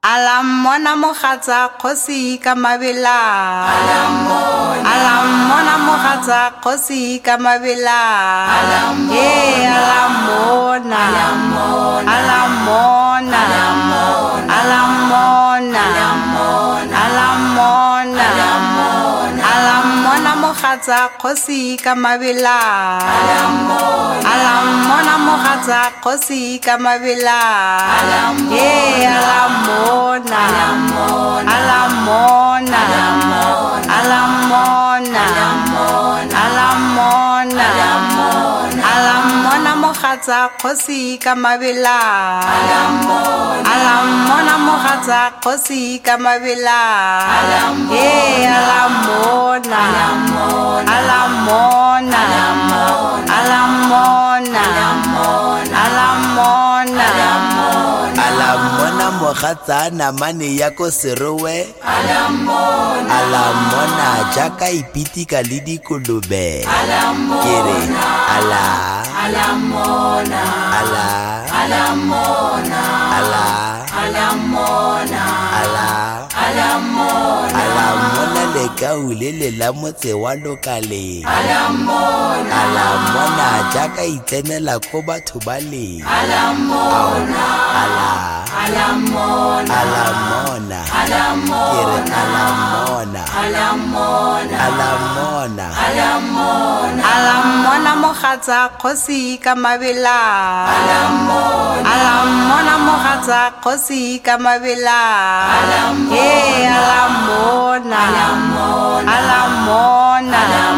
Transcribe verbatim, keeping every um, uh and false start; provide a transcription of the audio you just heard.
Alamona mogatsa kgosi ka mabela Alamona mogatsa kgosi ka mabela Eh alamona Alamona Alamona Alamona Alamona mogatsa kgosi ka mabela Alamona mogatsa kgosi ka mabela Eh alamona Alamona Alamona Alamona Alamona Alamona mogatsa kgosi ka mabela Alamona mogatsa kgosi ka mabela Eh alamona Alamona Alamona Alamona Alamona mogatsa namane ya ko serowe Alamona Alamona jaka ipitika le dikolobe kere ala Alamona ala Alamona ala Alamona ala Alamona Alamona le kaulele la motse wa lokale Alamona Alamona jaka itsenela ko batho ba le Alamona ala Alamona Alamona Alamona Alamona Alamona Alamona Alamona Alamona mogatsa kgosi ka mabela Alamona Alamona mogatsa kgosi ka mabela Eh alamona Alamona Alamona